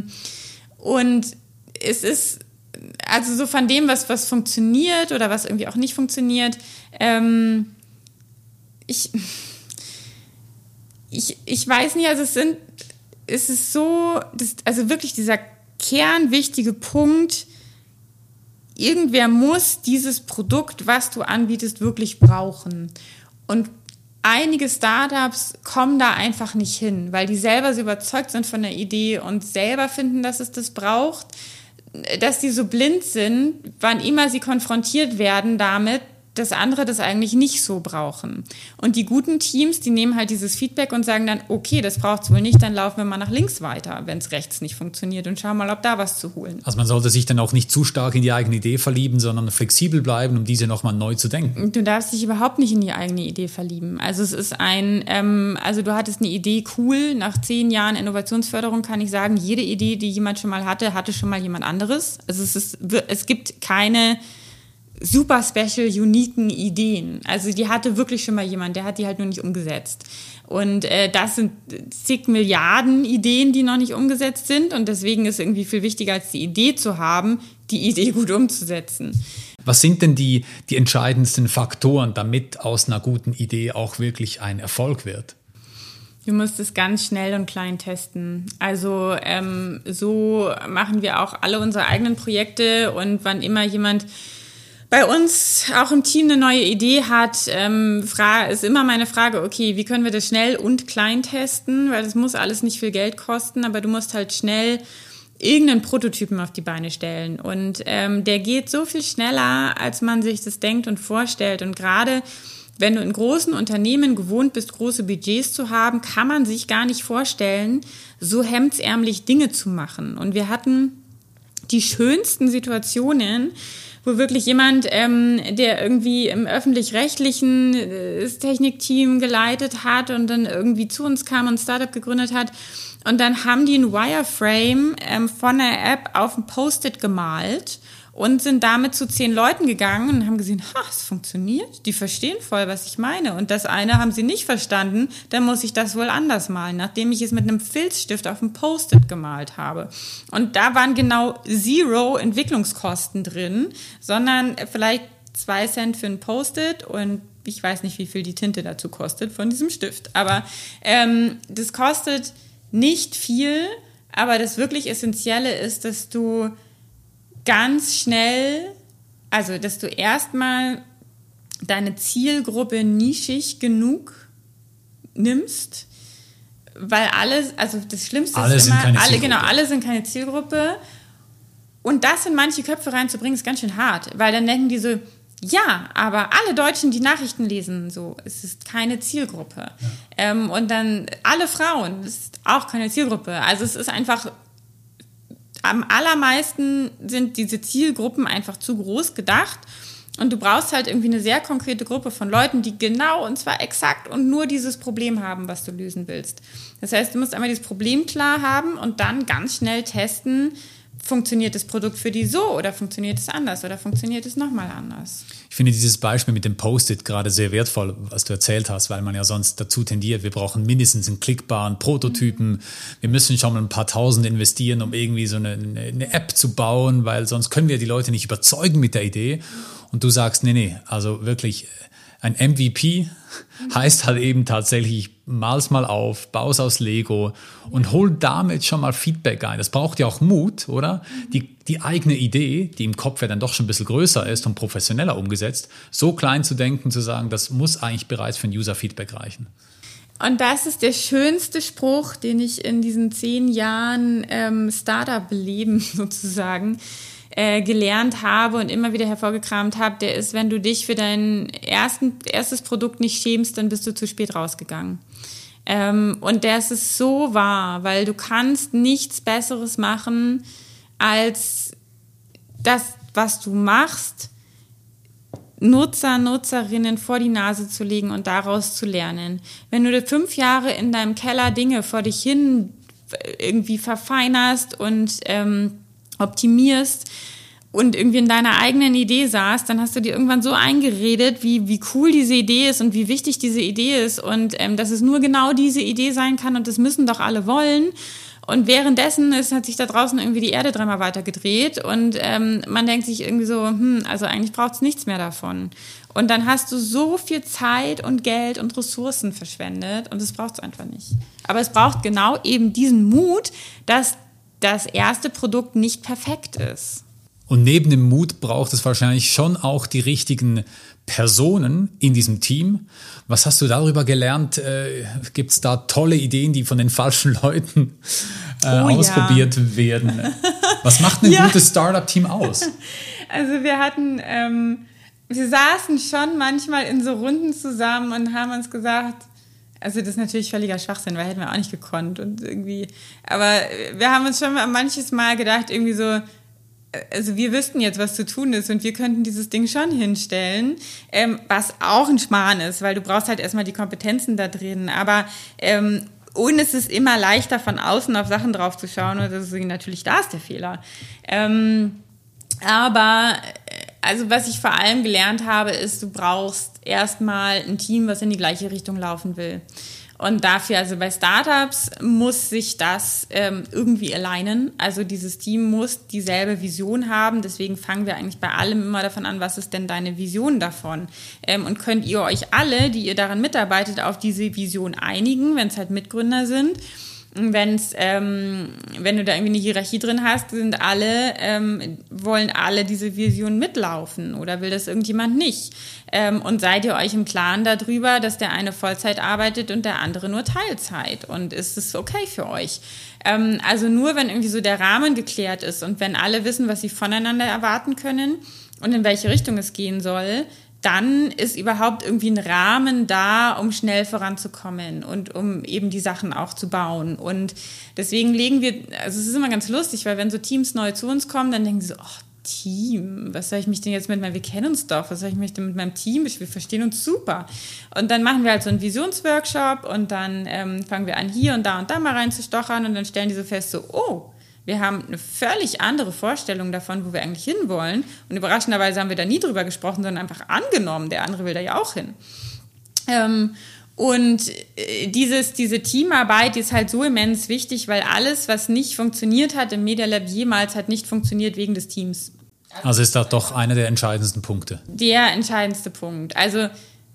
und es ist, also so von dem, was, was funktioniert oder was irgendwie auch nicht funktioniert, ähm, ich, ich, ich weiß nicht, also es sind, es ist so, das, also wirklich dieser kernwichtige Punkt, irgendwer muss dieses Produkt, was du anbietest, wirklich brauchen. Und einige Startups kommen da einfach nicht hin, weil die selber so überzeugt sind von der Idee und selber finden, dass es das braucht. dass die so blind sind, wann immer sie konfrontiert werden damit, dass andere das eigentlich nicht so brauchen. Und die guten Teams, die nehmen halt dieses Feedback und sagen dann, okay, das braucht es wohl nicht, dann laufen wir mal nach links weiter, wenn es rechts nicht funktioniert und schauen mal, ob da was zu holen. Also man sollte sich dann auch nicht zu stark in die eigene Idee verlieben, sondern flexibel bleiben, um diese nochmal neu zu denken. Du darfst dich überhaupt nicht in die eigene Idee verlieben. Also es ist ein, ähm, also du hattest eine Idee, cool, nach zehn Jahren Innovationsförderung kann ich sagen, jede Idee, die jemand schon mal hatte, hatte schon mal jemand anderes. Also es ist, es gibt keine super special, uniken Ideen. Also die hatte wirklich schon mal jemand, der hat die halt nur nicht umgesetzt. Und äh, das sind zig Milliarden Ideen, die noch nicht umgesetzt sind. Und deswegen ist irgendwie viel wichtiger, als die Idee zu haben, die Idee gut umzusetzen. Was sind denn die, die entscheidendsten Faktoren, damit aus einer guten Idee auch wirklich ein Erfolg wird? Du musst es ganz schnell und klein testen. Also ähm, so machen wir auch alle unsere eigenen Projekte. Und wann immer jemand bei uns auch im Team eine neue Idee hat, ähm, ist immer meine Frage, okay, wie können wir das schnell und klein testen? Weil das muss alles nicht viel Geld kosten, aber du musst halt schnell irgendeinen Prototypen auf die Beine stellen. Und ähm, der geht so viel schneller, als man sich das denkt und vorstellt. Und gerade wenn du in großen Unternehmen gewohnt bist, große Budgets zu haben, kann man sich gar nicht vorstellen, so hemdsärmlich Dinge zu machen. Und wir hatten die schönsten Situationen, wo wirklich jemand, ähm, der irgendwie im öffentlich-rechtlichen äh, das Technikteam geleitet hat und dann irgendwie zu uns kam und ein Startup gegründet hat. Und dann haben die ein Wireframe ähm, von der App auf ein Post-it gemalt und sind damit zu zehn Leuten gegangen und haben gesehen, ha, es funktioniert, die verstehen voll, was ich meine. Und das eine haben sie nicht verstanden, dann muss ich das wohl anders malen, nachdem ich es mit einem Filzstift auf ein Post-it gemalt habe. Und da waren genau zero Entwicklungskosten drin, sondern vielleicht zwei Cent für ein Post-it und ich weiß nicht, wie viel die Tinte dazu kostet von diesem Stift. Aber ähm, das kostet nicht viel, aber das wirklich Essentielle ist, dass du ganz schnell, also dass du erstmal deine Zielgruppe nischig genug nimmst, weil alles, also das Schlimmste alle ist sind immer, keine alle, Zielgruppe. genau, alle sind keine Zielgruppe. Und das in manche Köpfe reinzubringen, ist ganz schön hart, weil dann denken die so, ja, aber alle Deutschen, die Nachrichten lesen, so, es ist keine Zielgruppe. Ja. Ähm, und dann alle Frauen, das ist auch keine Zielgruppe. Also es ist einfach, am allermeisten sind diese Zielgruppen einfach zu groß gedacht. Und du brauchst halt irgendwie eine sehr konkrete Gruppe von Leuten, die genau und zwar exakt und nur dieses Problem haben, was du lösen willst. Das heißt, du musst einmal dieses Problem klar haben und dann ganz schnell testen, funktioniert das Produkt für die so oder funktioniert es anders oder funktioniert es nochmal anders? Ich finde dieses Beispiel mit dem Post-it gerade sehr wertvoll, was du erzählt hast, weil man ja sonst dazu tendiert, wir brauchen mindestens einen klickbaren Prototypen, mhm. wir müssen schon mal ein paar Tausend investieren, um irgendwie so eine, eine App zu bauen, weil sonst können wir die Leute nicht überzeugen mit der Idee. Und du sagst, nee, nee, also wirklich ein M V P heißt halt eben tatsächlich, mal's mal auf, baus aus Lego und hol damit schon mal Feedback ein. Das braucht ja auch Mut, oder? Die, die eigene Idee, die im Kopf ja dann doch schon ein bisschen größer ist und professioneller umgesetzt, so klein zu denken, zu sagen, das muss eigentlich bereits für ein User-Feedback reichen. Und das ist der schönste Spruch, den ich in diesen zehn Jahren ähm, Startup-Leben sozusagen äh, gelernt habe und immer wieder hervorgekramt habe, der ist, wenn du dich für dein ersten, erstes Produkt nicht schämst, dann bist du zu spät rausgegangen. Ähm, und das ist so wahr, weil du kannst nichts Besseres machen, als das, was du machst, Nutzer, Nutzerinnen vor die Nase zu legen und daraus zu lernen. Wenn du fünf Jahre in deinem Keller Dinge vor dich hin irgendwie verfeinerst und ähm, optimierst und irgendwie in deiner eigenen Idee saßt, dann hast du dir irgendwann so eingeredet, wie, wie cool diese Idee ist und wie wichtig diese Idee ist und ähm, dass es nur genau diese Idee sein kann und das müssen doch alle wollen. Und währenddessen ist, hat sich da draußen irgendwie die Erde dreimal weiter gedreht und ähm, man denkt sich irgendwie so, hm, also eigentlich braucht es nichts mehr davon. Und dann hast du so viel Zeit und Geld und Ressourcen verschwendet und das braucht es einfach nicht. Aber es braucht genau eben diesen Mut, dass das erste Produkt nicht perfekt ist. Und neben dem Mut braucht es wahrscheinlich schon auch die richtigen Personen in diesem Team. Was hast du darüber gelernt? Äh, gibt es da tolle Ideen, die von den falschen Leuten äh, oh, ausprobiert ja. werden? Was macht ein ja. gutes Startup-Team aus? Also wir hatten, ähm, wir saßen schon manchmal in so Runden zusammen und haben uns gesagt, also das ist natürlich völliger Schwachsinn, weil hätten wir auch nicht gekonnt und irgendwie, aber wir haben uns schon manches Mal gedacht, irgendwie so, also wir wüssten jetzt, was zu tun ist und wir könnten dieses Ding schon hinstellen, ähm, was auch ein Schmarrn ist, weil du brauchst halt erstmal die Kompetenzen da drin, aber ähm, und es ist immer leichter von außen auf Sachen drauf zu schauen und das ist natürlich, da ist der Fehler. Ähm, aber also was ich vor allem gelernt habe, ist, du brauchst erstmal ein Team, was in die gleiche Richtung laufen will. Und dafür, also bei Startups muss sich das ähm, irgendwie alignen. Also dieses Team muss dieselbe Vision haben. Deswegen fangen wir eigentlich bei allem immer davon an, was ist denn deine Vision davon? Ähm, und könnt ihr euch alle, die ihr daran mitarbeitet, auf diese Vision einigen, wenn es halt Mitgründer sind? Wenn's, ähm, wenn du da irgendwie eine Hierarchie drin hast, sind alle, ähm, wollen alle diese Vision mitlaufen oder will das irgendjemand nicht? Ähm, und seid ihr euch im Klaren darüber, dass der eine Vollzeit arbeitet und der andere nur Teilzeit? Und ist es okay für euch? Ähm, also nur, wenn irgendwie so der Rahmen geklärt ist und wenn alle wissen, was sie voneinander erwarten können und in welche Richtung es gehen soll, dann ist überhaupt irgendwie ein Rahmen da, um schnell voranzukommen und um eben die Sachen auch zu bauen. Und deswegen legen wir, also es ist immer ganz lustig, weil wenn so Teams neu zu uns kommen, dann denken sie so, ach, Team, was soll ich mich denn jetzt mit meinem, wir kennen uns doch, was soll ich mich denn mit meinem Team, wir verstehen uns super. Und dann machen wir halt so einen Visionsworkshop und dann ähm, fangen wir an, hier und da und da mal reinzustochern und dann stellen die so fest, so, oh, wir haben eine völlig andere Vorstellung davon, wo wir eigentlich hinwollen. Und überraschenderweise haben wir da nie drüber gesprochen, sondern einfach angenommen, der andere will da ja auch hin. Ähm, und dieses, diese Teamarbeit, die ist halt so immens wichtig, weil alles, was nicht funktioniert hat im Media Lab jemals, hat nicht funktioniert wegen des Teams. Also ist das doch einer der entscheidendsten Punkte. Der entscheidendste Punkt. Also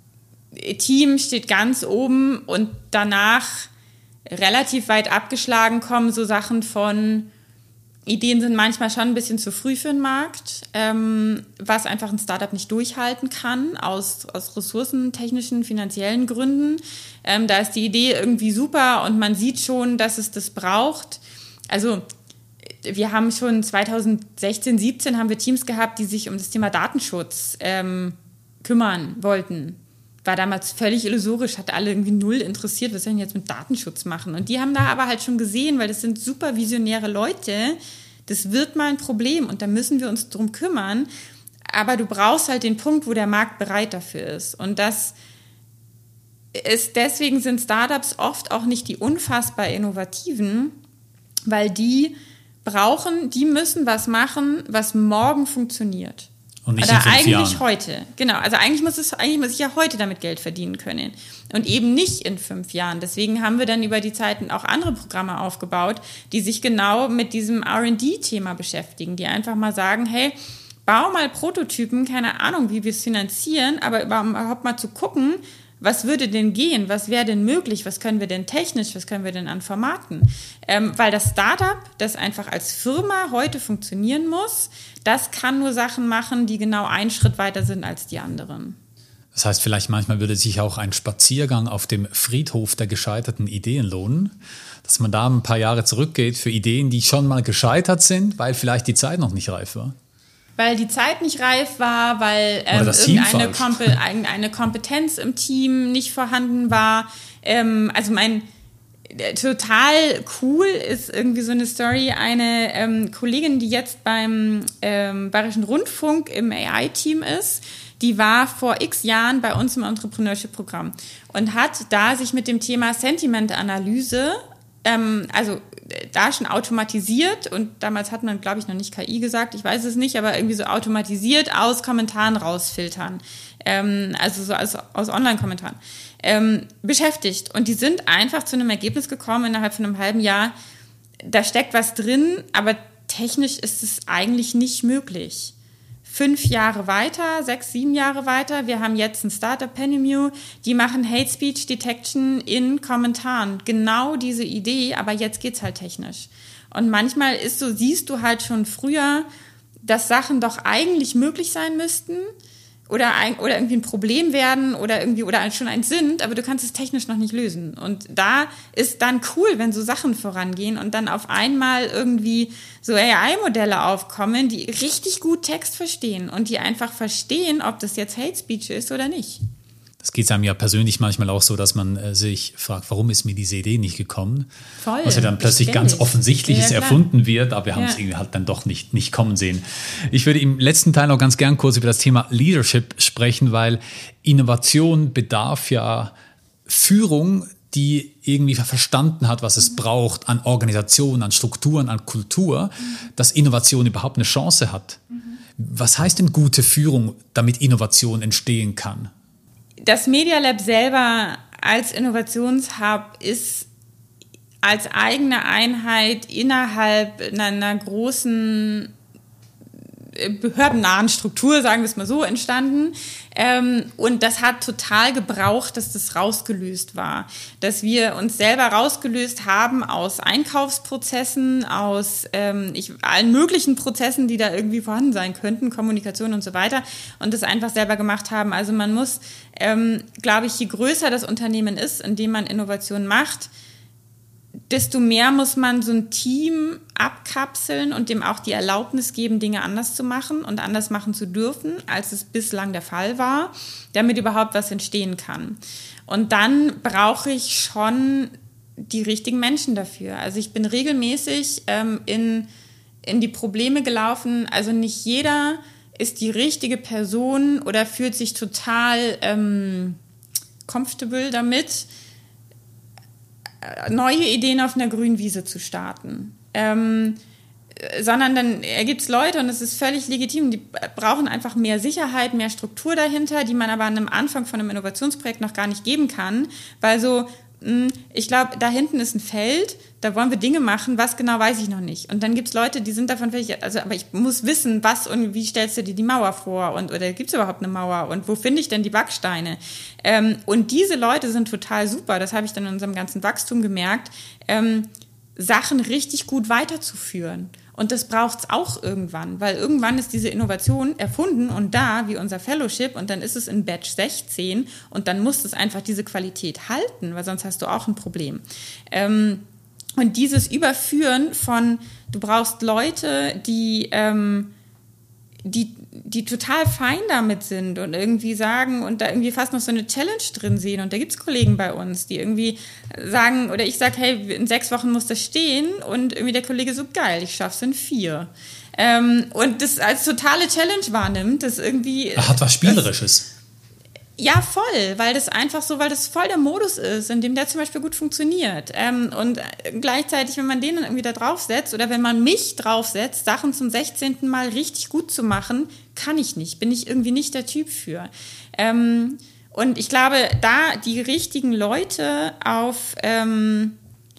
Team steht ganz oben und danach relativ weit abgeschlagen kommen so Sachen von, Ideen sind manchmal schon ein bisschen zu früh für den Markt, ähm, was einfach ein Startup nicht durchhalten kann, aus, aus ressourcentechnischen, finanziellen Gründen. Ähm, da ist die Idee irgendwie super und man sieht schon, dass es das braucht. Also wir haben schon zwanzig sechzehn, siebzehn haben wir Teams gehabt, die sich um das Thema Datenschutz ähm, kümmern wollten. War damals völlig illusorisch, hat alle irgendwie null interessiert, was sollen die jetzt mit Datenschutz machen? Und die haben da aber halt schon gesehen, weil das sind super visionäre Leute, das wird mal ein Problem und da müssen wir uns drum kümmern. Aber du brauchst halt den Punkt, wo der Markt bereit dafür ist. Und das ist, deswegen sind Startups oft auch nicht die unfassbar innovativen, weil die brauchen, die müssen was machen, was morgen funktioniert. Und nicht Oder in fünf eigentlich Jahren. heute. Genau, also eigentlich muss es, eigentlich muss ich ja heute damit Geld verdienen können. Und eben nicht in fünf Jahren. Deswegen haben wir dann über die Zeiten auch andere Programme aufgebaut, die sich genau mit diesem R and D-Thema beschäftigen, die einfach mal sagen, hey, bau mal Prototypen, keine Ahnung, wie wir es finanzieren, aber überhaupt mal zu gucken, was würde denn gehen, was wäre denn möglich, was können wir denn technisch, was können wir denn an Formaten? Ähm, weil das Startup, das einfach als Firma heute funktionieren muss, das kann nur Sachen machen, die genau einen Schritt weiter sind als die anderen. Das heißt, vielleicht manchmal würde sich auch ein Spaziergang auf dem Friedhof der gescheiterten Ideen lohnen, dass man da ein paar Jahre zurückgeht für Ideen, die schon mal gescheitert sind, weil vielleicht die Zeit noch nicht reif war. Weil die Zeit nicht reif war, weil ähm, irgendeine Kompe- eine Kompetenz im Team nicht vorhanden war. Ähm, also mein äh, total cool ist irgendwie so eine Story. Eine ähm, Kollegin, die jetzt beim ähm, Bayerischen Rundfunk im A I-Team ist, die war vor x Jahren bei uns im Entrepreneurship-Programm und hat da sich mit dem Thema Sentimentanalyse, ähm, also da schon automatisiert und damals hat man, glaube ich, noch nicht K I gesagt, ich weiß es nicht, aber irgendwie so automatisiert aus Kommentaren rausfiltern, ähm, also so aus, aus Online-Kommentaren, ähm, beschäftigt. Und die sind einfach zu einem Ergebnis gekommen innerhalb von einem halben Jahr, da steckt was drin, aber technisch ist es eigentlich nicht möglich. Fünf Jahre weiter, sechs, sieben Jahre weiter. Wir haben jetzt ein Startup, Penimue, die machen Hate Speech Detection in Kommentaren. Genau diese Idee, aber jetzt geht's halt technisch. Und manchmal ist so, siehst du halt schon früher, dass Sachen doch eigentlich möglich sein müssten oder, ein, oder irgendwie ein Problem werden oder irgendwie oder schon eins sind, aber du kannst es technisch noch nicht lösen. Und da ist dann cool, wenn so Sachen vorangehen und dann auf einmal irgendwie so A I-Modelle aufkommen, die richtig gut Text verstehen und die einfach verstehen, ob das jetzt Hate Speech ist oder nicht. Das geht einem ja persönlich manchmal auch so, dass man äh, sich fragt, warum ist mir diese Idee nicht gekommen? Voll. Was ja dann plötzlich ständig. ganz Offensichtliches ja, erfunden wird, aber wir haben ja. es irgendwie halt dann doch nicht, nicht kommen sehen. Ich würde im letzten Teil noch ganz gern kurz über das Thema Leadership sprechen, weil Innovation bedarf ja Führung, die irgendwie verstanden hat, was es braucht an Organisation, an Strukturen, an Kultur, mhm. dass Innovation überhaupt eine Chance hat. Mhm. Was heißt denn gute Führung, damit Innovation entstehen kann? Das Media Lab selber als Innovationshub ist als eigene Einheit innerhalb einer großen behördennahen Struktur, sagen wir es mal so, entstanden. Und das hat total gebraucht, dass das rausgelöst war. Dass wir uns selber rausgelöst haben aus Einkaufsprozessen, aus ähm, ich, allen möglichen Prozessen, die da irgendwie vorhanden sein könnten, Kommunikation und so weiter, und das einfach selber gemacht haben. Also man muss, ähm, glaube ich, je größer das Unternehmen ist, in dem man Innovation macht, desto mehr muss man so ein Team abkapseln und dem auch die Erlaubnis geben, Dinge anders zu machen und anders machen zu dürfen, als es bislang der Fall war, damit überhaupt was entstehen kann. Und dann brauche ich schon die richtigen Menschen dafür. Also ich bin regelmäßig ähm, in, in die Probleme gelaufen. Also nicht jeder ist die richtige Person oder fühlt sich total ähm, comfortable damit, neue Ideen auf einer grünen Wiese zu starten. Ähm, sondern dann gibt es Leute, und es ist völlig legitim, die brauchen einfach mehr Sicherheit, mehr Struktur dahinter, die man aber an einem Anfang von einem Innovationsprojekt noch gar nicht geben kann, weil so, mh, ich glaube, da hinten ist ein Feld, da wollen wir Dinge machen, was genau weiß ich noch nicht. Und dann gibt es Leute, die sind davon völlig, also aber ich muss wissen, was und wie stellst du dir die Mauer vor und oder gibt es überhaupt eine Mauer und wo finde ich denn die Backsteine? Ähm, und diese Leute sind total super, das habe ich dann in unserem ganzen Wachstum gemerkt, ähm, Sachen richtig gut weiterzuführen. Und das braucht es auch irgendwann, weil irgendwann ist diese Innovation erfunden und da, wie unser Fellowship, und dann ist es in Batch sechzehn und dann muss es einfach diese Qualität halten, weil sonst hast du auch ein Problem. Ähm, Und dieses Überführen von, du brauchst Leute, die, ähm, die, die total fein damit sind und irgendwie sagen und da irgendwie fast noch so eine Challenge drin sehen. Und da gibt's Kollegen bei uns, die irgendwie sagen, oder ich sage, hey, in sechs Wochen muss das stehen. Und irgendwie der Kollege so, geil, ich schaff's in vier. Ähm, und das als totale Challenge wahrnimmt, das irgendwie... Er hat was Spielerisches. Das, ja, voll, weil das einfach so, weil das voll der Modus ist, in dem der zum Beispiel gut funktioniert. Ähm, und gleichzeitig, wenn man den dann irgendwie da draufsetzt oder wenn man mich draufsetzt, Sachen zum sechzehnten Mal richtig gut zu machen, kann ich nicht, bin ich irgendwie nicht der Typ für. Ähm, und ich glaube, da die richtigen Leute auf, ähm,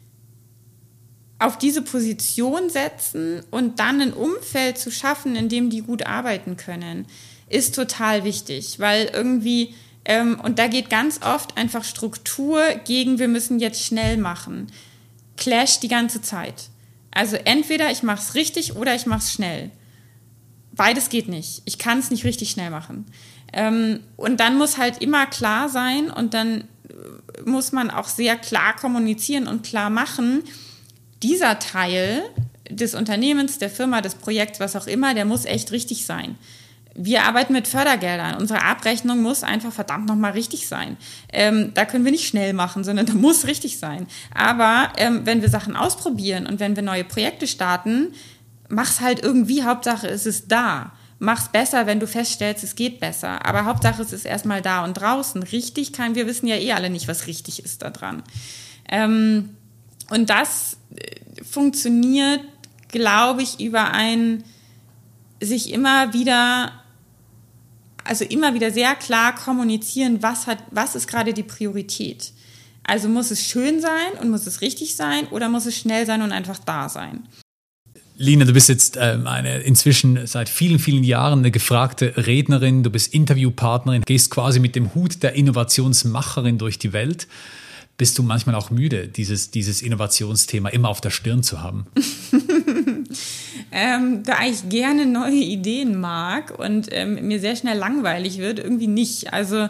auf diese Position setzen und dann ein Umfeld zu schaffen, in dem die gut arbeiten können, ist total wichtig, weil irgendwie, ähm, und da geht ganz oft einfach Struktur gegen, wir müssen jetzt schnell machen. Clash die ganze Zeit. Also entweder ich mache es richtig oder ich mache es schnell. Beides geht nicht. Ich kann es nicht richtig schnell machen. Ähm, und dann muss halt immer klar sein und dann muss man auch sehr klar kommunizieren und klar machen, dieser Teil des Unternehmens, der Firma, des Projekts, was auch immer, der muss echt richtig sein. Wir arbeiten mit Fördergeldern. Unsere Abrechnung muss einfach verdammt nochmal richtig sein. Ähm, da können wir nicht schnell machen, sondern da muss richtig sein. Aber ähm, wenn wir Sachen ausprobieren und wenn wir neue Projekte starten, mach's halt irgendwie, Hauptsache es ist da. Mach's besser, wenn du feststellst, es geht besser. Aber Hauptsache es ist erstmal da und draußen. Richtig kann, wir wissen ja eh alle nicht, was richtig ist da dran. Ähm, und das funktioniert, glaube ich, über ein sich immer wieder also immer wieder sehr klar kommunizieren, was hat, was ist gerade die Priorität. Also muss es schön sein und muss es richtig sein oder muss es schnell sein und einfach da sein. Lina, du bist jetzt ähm, eine inzwischen seit vielen, vielen Jahren eine gefragte Rednerin, du bist Interviewpartnerin, gehst quasi mit dem Hut der Innovationsmacherin durch die Welt. Bist du manchmal auch müde, dieses, dieses Innovationsthema immer auf der Stirn zu haben? ähm, da ich gerne neue Ideen mag und ähm, mir sehr schnell langweilig wird, irgendwie nicht. Also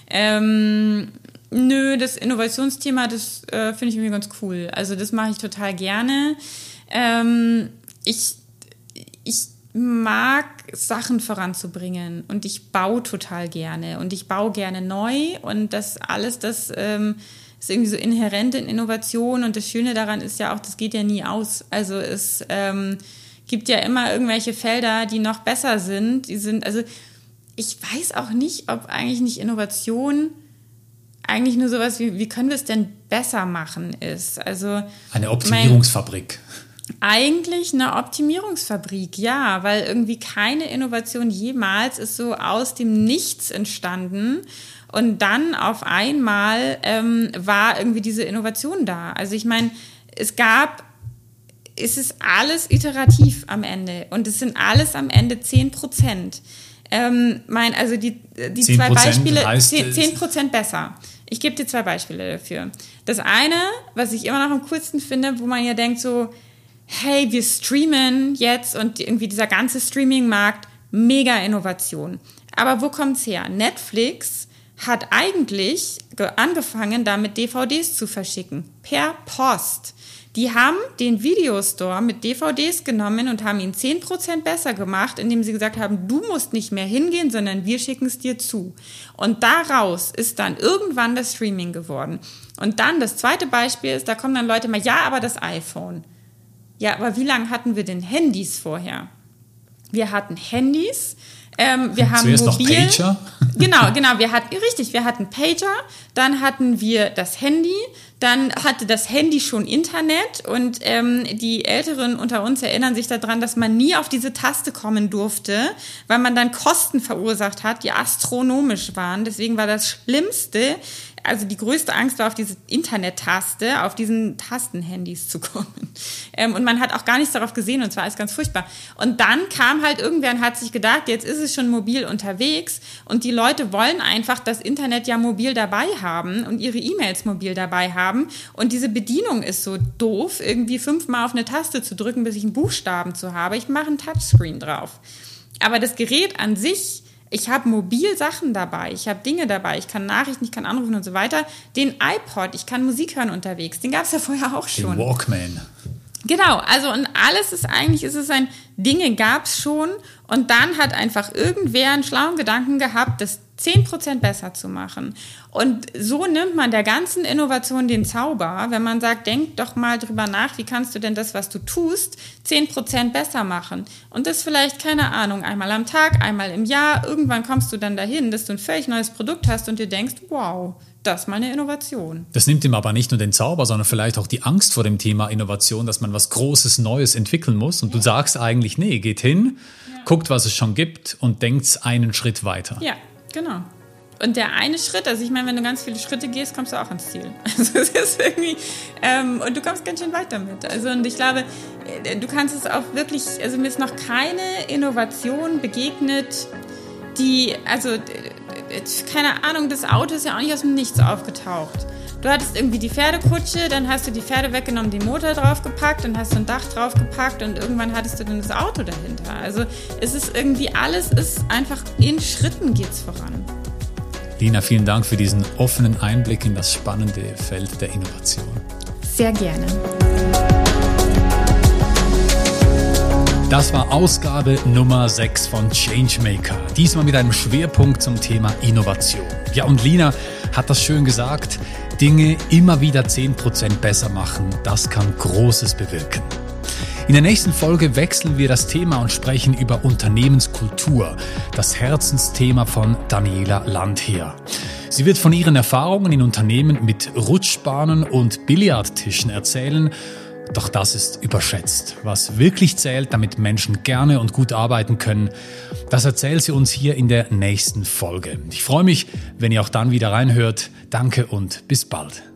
ähm, nö, das Innovationsthema, das äh, finde ich irgendwie ganz cool. Also das mache ich total gerne. Ähm, ich, ich mag Sachen voranzubringen und ich baue total gerne und ich baue gerne neu und das alles, das ähm, ist irgendwie so inhärent in Innovation und das Schöne daran ist ja auch, das geht ja nie aus. Also es ähm, gibt ja immer irgendwelche Felder, die noch besser sind. Die sind, also ich weiß auch nicht, ob eigentlich nicht Innovation eigentlich nur sowas wie, wie können wir es denn besser machen ist. Also eine Optimierungsfabrik. Eigentlich eine Optimierungsfabrik, ja, weil irgendwie keine Innovation jemals ist so aus dem Nichts entstanden und dann auf einmal ähm, war irgendwie diese Innovation da. Also ich meine, es gab, es ist alles iterativ am Ende und es sind alles am Ende zehn Prozent. Ähm, mein, also die, die zwei Beispiele, zehn Prozent besser. Ich gebe dir zwei Beispiele dafür. Das eine, was ich immer noch am coolsten finde, wo man ja denkt so, hey, wir streamen jetzt und irgendwie dieser ganze Streaming-Markt, mega Innovation. Aber wo kommt's her? Netflix hat eigentlich angefangen, damit D V Ds zu verschicken, per Post. Die haben den Videostore mit D V Ds genommen und haben ihn zehn Prozent besser gemacht, indem sie gesagt haben, du musst nicht mehr hingehen, sondern wir schicken es dir zu. Und daraus ist dann irgendwann das Streaming geworden. Und dann das zweite Beispiel ist, da kommen dann Leute mal, ja, aber das iPhone. Ja, aber wie lange hatten wir denn Handys vorher? Wir hatten Handys, ähm, wir haben zuerst mobil. Noch Pager? Genau, genau, wir hatten, richtig, wir hatten Pager, dann hatten wir das Handy, dann hatte das Handy schon Internet und ähm, die Älteren unter uns erinnern sich daran, dass man nie auf diese Taste kommen durfte, weil man dann Kosten verursacht hat, die astronomisch waren. Deswegen war das Schlimmste, also die größte Angst war, auf diese Internet-Taste, auf diesen Tastenhandys zu kommen. Ähm, und man hat auch gar nichts darauf gesehen und zwar alles ganz furchtbar. Und dann kam halt irgendwer und hat sich gedacht, jetzt ist es schon mobil unterwegs und die Leute wollen einfach das Internet ja mobil dabei haben und ihre E-Mails mobil dabei haben und diese Bedienung ist so doof, irgendwie fünfmal auf eine Taste zu drücken, bis ich einen Buchstaben zu habe. Ich mache ein Touchscreen drauf. Aber das Gerät an sich, ich habe mobil Sachen dabei, ich habe Dinge dabei, ich kann Nachrichten, ich kann anrufen und so weiter. Den iPod, ich kann Musik hören unterwegs, den gab es ja vorher auch schon. Den Walkman. Genau, also und alles ist eigentlich, ist es ein, Dinge gab es schon und dann hat einfach irgendwer einen schlauen Gedanken gehabt, das zehn Prozent besser zu machen. Und so nimmt man der ganzen Innovation den Zauber, wenn man sagt, denk doch mal drüber nach, wie kannst du denn das, was du tust, zehn Prozent besser machen. Und das vielleicht, keine Ahnung, einmal am Tag, einmal im Jahr, irgendwann kommst du dann dahin, dass du ein völlig neues Produkt hast und dir denkst, wow, das ist mal eine Innovation. Das nimmt ihm aber nicht nur den Zauber, sondern vielleicht auch die Angst vor dem Thema Innovation, dass man was Großes, Neues entwickeln muss. Und ja. Du sagst eigentlich, nee, geht hin, ja. guckt, was es schon gibt und denkt einen Schritt weiter. Ja, genau. Und der eine Schritt, also ich meine, wenn du ganz viele Schritte gehst, kommst du auch ans Ziel. Also es ist irgendwie, ähm, und du kommst ganz schön weit damit. Also und ich glaube, du kannst es auch wirklich, also mir ist noch keine Innovation begegnet, die, also keine Ahnung, das Auto ist ja auch nicht aus dem Nichts aufgetaucht. Du hattest irgendwie die Pferdekutsche, dann hast du die Pferde weggenommen, den Motor draufgepackt, dann hast du ein Dach draufgepackt und irgendwann hattest du dann das Auto dahinter. Also es ist irgendwie, alles ist einfach, in Schritten geht's voran. Lina, vielen Dank für diesen offenen Einblick in das spannende Feld der Innovation. Sehr gerne. Das war Ausgabe Nummer sechs von Changemaker. Diesmal mit einem Schwerpunkt zum Thema Innovation. Ja, und Lina hat das schön gesagt, Dinge immer wieder zehn Prozent besser machen, das kann Großes bewirken. In der nächsten Folge wechseln wir das Thema und sprechen über Unternehmenskultur, das Herzensthema von Daniela Landheer. Sie wird von ihren Erfahrungen in Unternehmen mit Rutschbahnen und Billardtischen erzählen. Doch das ist überschätzt. Was wirklich zählt, damit Menschen gerne und gut arbeiten können, das erzählt sie uns hier in der nächsten Folge. Ich freue mich, wenn ihr auch dann wieder reinhört. Danke und bis bald.